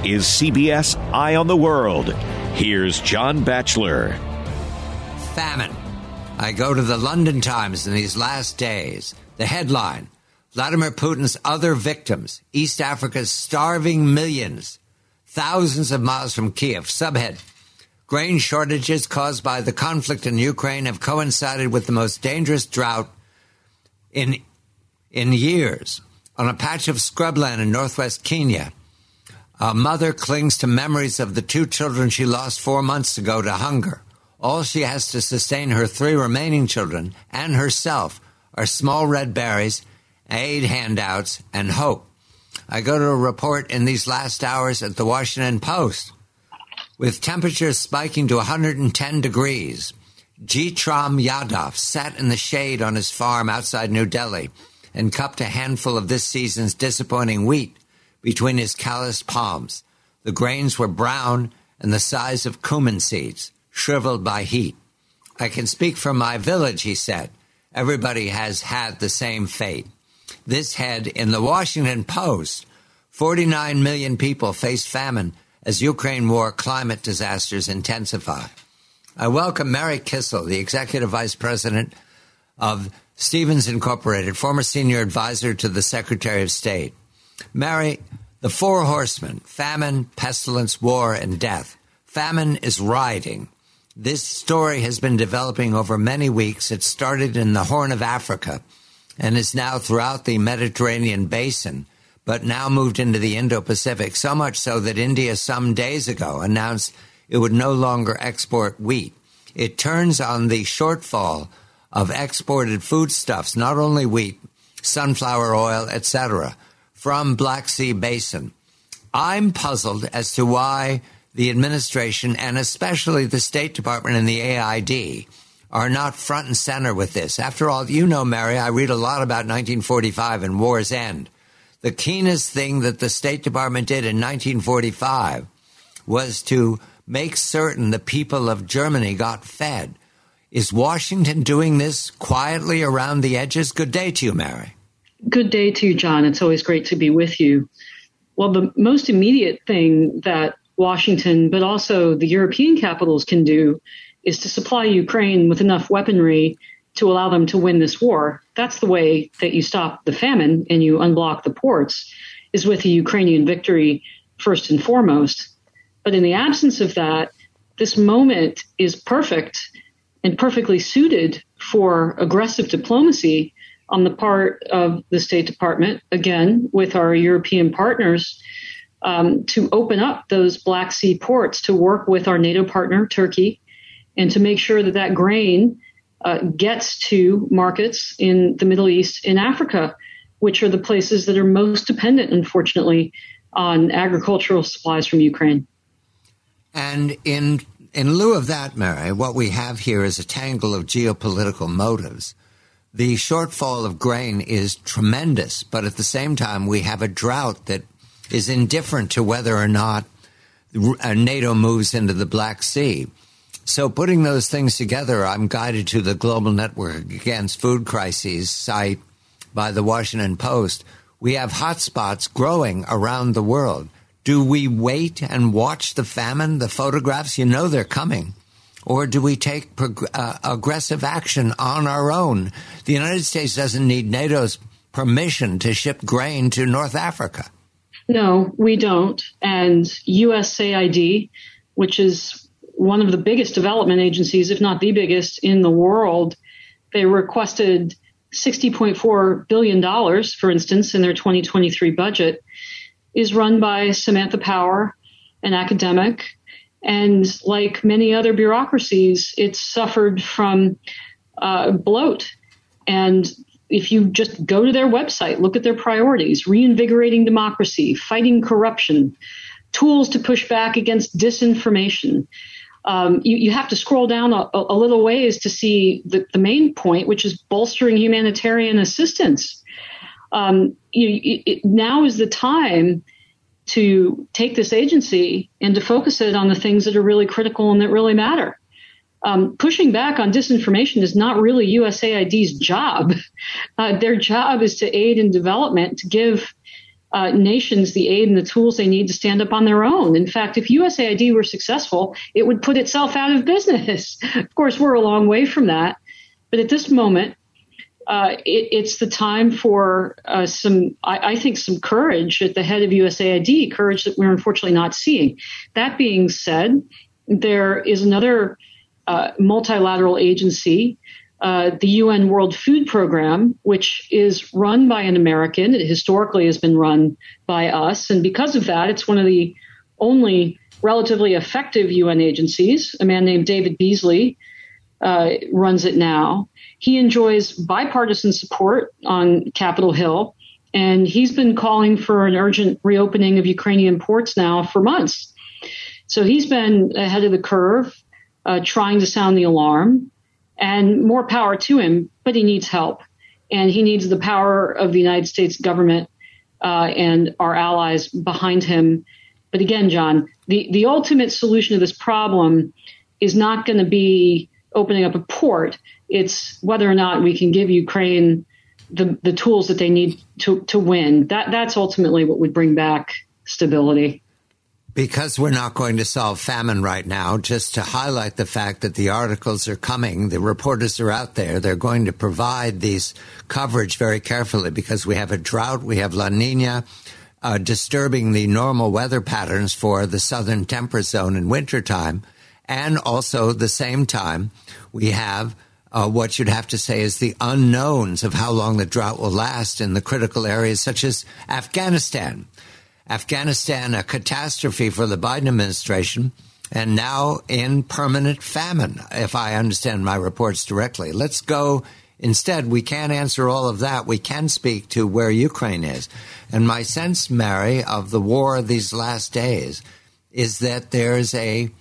is CBS Eye on the World. Here's John Batchelor. Famine. I go to the London Times in these last days. The headline, Vladimir Putin's other victims, East Africa's starving millions, thousands of miles from Kiev. Subhead, grain shortages caused by the conflict in Ukraine have coincided with the most dangerous drought in years. On a patch of scrubland in northwest Kenya, a mother clings to memories of the 2 children she lost 4 months ago to hunger. All she has to sustain her 3 remaining children and herself are small red berries, aid handouts, and hope. I go to a report in these last hours at the Washington Post. With temperatures spiking to 110 degrees, Jitram Yadav sat in the shade on his farm outside New Delhi and cupped a handful of this season's disappointing wheat between his calloused palms. The grains were brown and the size of cumin seeds, shriveled by heat. I can speak from my village, he said. Everybody has had the same fate. This head in the Washington Post. 49 million people face famine as Ukraine war climate disasters intensify. I welcome Mary Kissel, the Executive Vice President of Stevens Incorporated, former senior advisor to the Secretary of State. Mary, the 4 horsemen, famine, pestilence, war, and death. Famine is riding. This story has been developing over many weeks. It started in the Horn of Africa and is now throughout the Mediterranean basin, but now moved into the Indo-Pacific, so much so that India some days ago announced it would no longer export wheat. It turns on the shortfall of exported foodstuffs, not only wheat, sunflower oil, etc., from Black Sea Basin. I'm puzzled as to why the administration, and especially the State Department and the AID, are not front and center with this. After all, you know, Mary, I read a lot about 1945 and war's end. The keenest thing that the State Department did in 1945 was to make certain the people of Germany got fed. Is Washington doing this quietly around the edges? Good day to you, Mary. Good day to you, John. It's always great to be with you. Well, the most immediate thing that Washington, but also the European capitals can do is to supply Ukraine with enough weaponry to allow them to win this war. That's the way that you stop the famine and you unblock the ports, is with a Ukrainian victory first and foremost. But in the absence of that, this moment is perfect and perfectly suited for aggressive diplomacy on the part of the State Department, again, with our European partners, to open up those Black Sea ports, to work with our NATO partner, Turkey, and to make sure that that grain gets to markets in the Middle East and Africa, which are the places that are most dependent, unfortunately, on agricultural supplies from Ukraine. And in lieu of that, Mary, what we have here is a tangle of geopolitical motives. The shortfall of grain is tremendous, but at the same time, we have a drought that is indifferent to whether or not NATO moves into the Black Sea. So putting those things together, I'm guided to the Global Network Against Food Crises site by the Washington Post. We have hotspots growing around the world. Do we wait and watch the famine, the photographs? You know they're coming. Or do we take aggressive action on our own? The United States doesn't need NATO's permission to ship grain to North Africa. No, we don't. And USAID, which is one of the biggest development agencies, if not the biggest in the world, they requested $60.4 billion, for instance, in their 2023 budget, is run by Samantha Power, an academic. And like many other bureaucracies, it's suffered from bloat. And if you just go to their website, look at their priorities: reinvigorating democracy, fighting corruption, tools to push back against disinformation. You have to scroll down a little ways to see the main point, which is bolstering humanitarian assistance. Now is the time to take this agency and to focus it on the things that are really critical and that really matter. Pushing back on disinformation is not really USAID's job. Their job is to aid in development, to give nations the aid and the tools they need to stand up on their own. In fact, if USAID were successful, it would put itself out of business. Of course, we're a long way from that. But at this moment, it's the time for some courage at the head of USAID, courage that we're unfortunately not seeing. That being said, there is another multilateral agency, the UN World Food Program, which is run by an American. It historically has been run by us. And because of that, it's one of the only relatively effective UN agencies. A man named David Beasley runs it now. He enjoys bipartisan support on Capitol Hill, and he's been calling for an urgent reopening of Ukrainian ports now for months. So he's been ahead of the curve, trying to sound the alarm, and more power to him, but he needs help. And he needs the power of the United States government and our allies behind him. But again, John, the ultimate solution to this problem is not going to be opening up a port. It's whether or not we can give Ukraine the tools that they need to win. That's ultimately what would bring back stability. Because we're not going to solve famine right now, just to highlight the fact that the articles are coming, the reporters are out there, they're going to provide these coverage very carefully because we have a drought, we have La Nina disturbing the normal weather patterns for the southern temperate zone in wintertime. And also at the same time, we have what you'd have to say is the unknowns of how long the drought will last in the critical areas such as Afghanistan. Afghanistan, a catastrophe for the Biden administration, and now in permanent famine, if I understand my reports directly. Let's go instead. We can't answer all of that. We can speak to where Ukraine is. And my sense, Mary, of the war of these last days is that there's a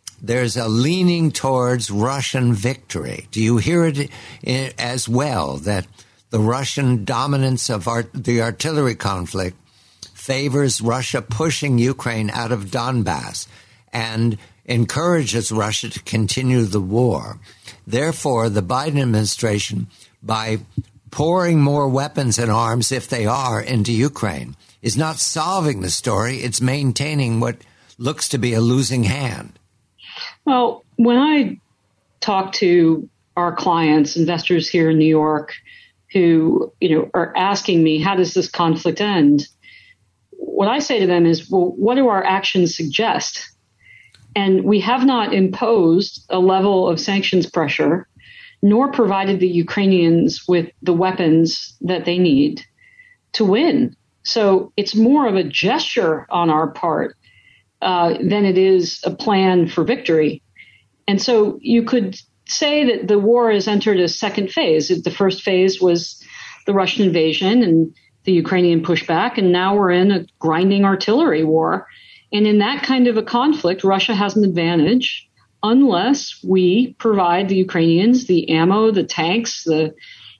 leaning towards Russian victory. Do you hear it as well, that the Russian dominance of the artillery conflict favors Russia pushing Ukraine out of Donbass and encourages Russia to continue the war? Therefore, the Biden administration, by pouring more weapons and arms, if they are, into Ukraine, is not solving the story. It's maintaining what looks to be a losing hand. Well, when I talk to our clients, investors here in New York, who are asking me, how does this conflict end? What I say to them is, well, what do our actions suggest? And we have not imposed a level of sanctions pressure, nor provided the Ukrainians with the weapons that they need to win. So it's more of a gesture on our part than it is a plan for victory. And so you could say that the war has entered a second phase. The first phase was the Russian invasion and the Ukrainian pushback, and now we're in a grinding artillery war. And in that kind of a conflict, Russia has an advantage unless we provide the Ukrainians the ammo, the tanks, the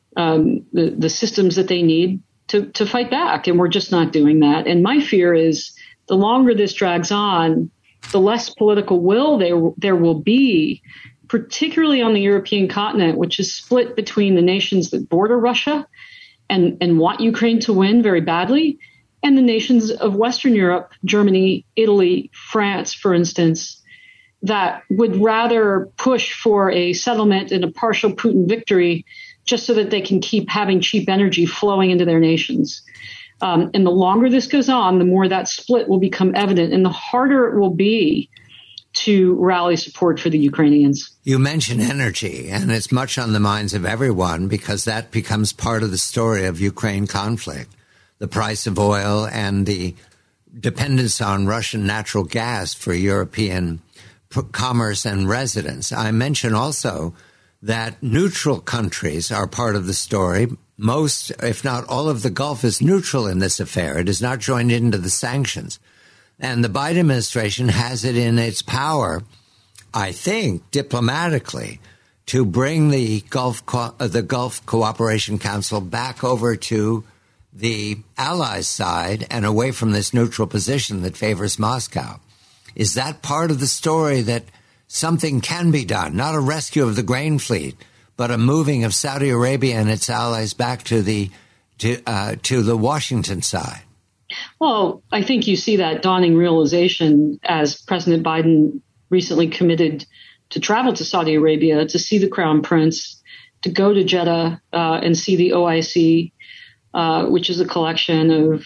systems that they need to fight back. And we're just not doing that. And my fear is the longer this drags on, the less political will there will be, particularly on the European continent, which is split between the nations that border Russia and want Ukraine to win very badly, and the nations of Western Europe, Germany, Italy, France, for instance, that would rather push for a settlement and a partial Putin victory just so that they can keep having cheap energy flowing into their nations. And the longer this goes on, the more that split will become evident and the harder it will be to rally support for the Ukrainians. You mentioned energy, and it's much on the minds of everyone because that becomes part of the story of Ukraine conflict. The price of oil and the dependence on Russian natural gas for European commerce and residents. I mention also that neutral countries are part of the story. Most, if not all of the Gulf is neutral in this affair. It is not joined into the sanctions. And the Biden administration has it in its power, I think, diplomatically, to bring the Gulf Cooperation Council back over to the Allies' side and away from this neutral position that favors Moscow. Is that part of the story, that something can be done, not a rescue of the grain fleet, but a moving of Saudi Arabia and its allies back to the Washington side? Well, I think you see that dawning realization as President Biden recently committed to travel to Saudi Arabia to see the Crown Prince, to go to Jeddah and see the OIC, which is a collection of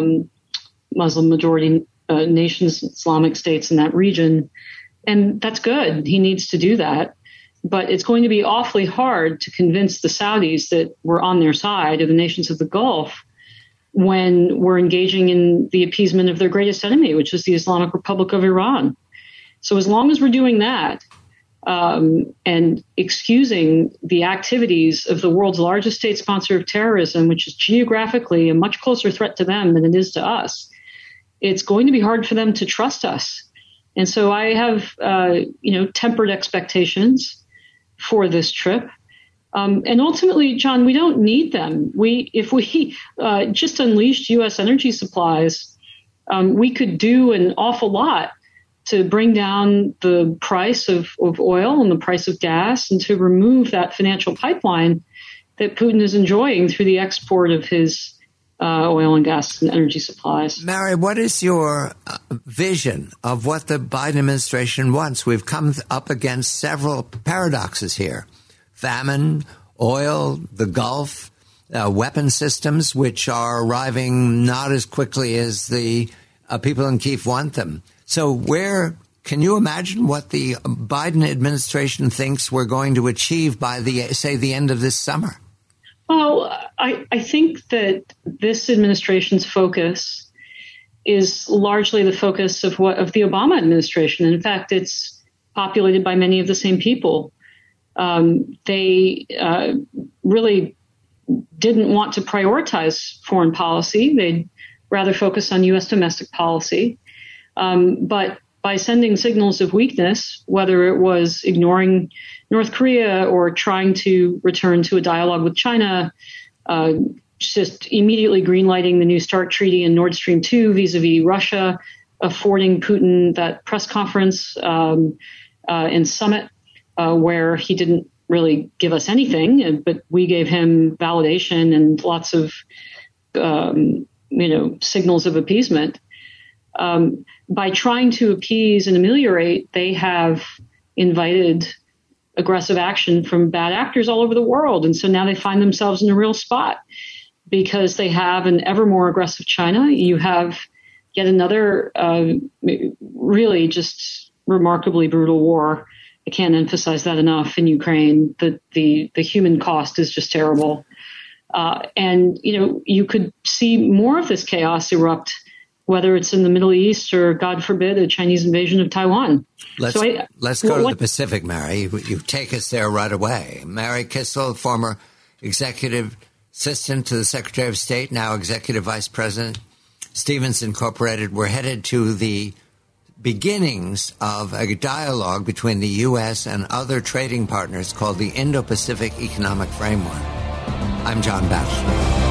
Muslim majority nations, Islamic states in that region. And that's good. He needs to do that. But it's going to be awfully hard to convince the Saudis that we're on their side, or the nations of the Gulf, when we're engaging in the appeasement of their greatest enemy, which is the Islamic Republic of Iran. So as long as we're doing that and excusing the activities of the world's largest state sponsor of terrorism, which is geographically a much closer threat to them than it is to us, it's going to be hard for them to trust us. And so I have, tempered expectations for this trip. And ultimately, John, we don't need them. If we just unleashed U.S. energy supplies, we could do an awful lot to bring down the price of oil and the price of gas, and to remove that financial pipeline that Putin is enjoying through the export of his oil and gas and energy supplies. Mary, what is your vision of what the Biden administration wants? We've come up against several paradoxes here. Famine, oil, the Gulf, weapon systems, which are arriving not as quickly as the people in Kyiv want them. So can you imagine what the Biden administration thinks we're going to achieve by the end of this summer? Well, I think that this administration's focus is largely the focus of the Obama administration. And in fact, it's populated by many of the same people. They really didn't want to prioritize foreign policy. They'd rather focus on U.S. domestic policy. But by sending signals of weakness, whether it was ignoring North Korea or trying to return to a dialogue with China, just immediately greenlighting the New START treaty and Nord Stream 2 vis-a-vis Russia, affording Putin that press conference and summit where he didn't really give us anything, but we gave him validation and lots of signals of appeasement. By trying to appease and ameliorate, they have invited aggressive action from bad actors all over the world. And so now they find themselves in a real spot because they have an ever more aggressive China. You have yet another really just remarkably brutal war. I can't emphasize that enough in Ukraine. The human cost is just terrible. And you could see more of this chaos erupt, whether it's in the Middle East or, God forbid, a Chinese invasion of Taiwan. Let's go to the Pacific, Mary. You take us there right away. Mary Kissel, former executive assistant to the Secretary of State, now executive vice president, Stevens Incorporated. We're headed to the beginnings of a dialogue between the U.S. and other trading partners called the Indo-Pacific Economic Framework. I'm John Batchelor.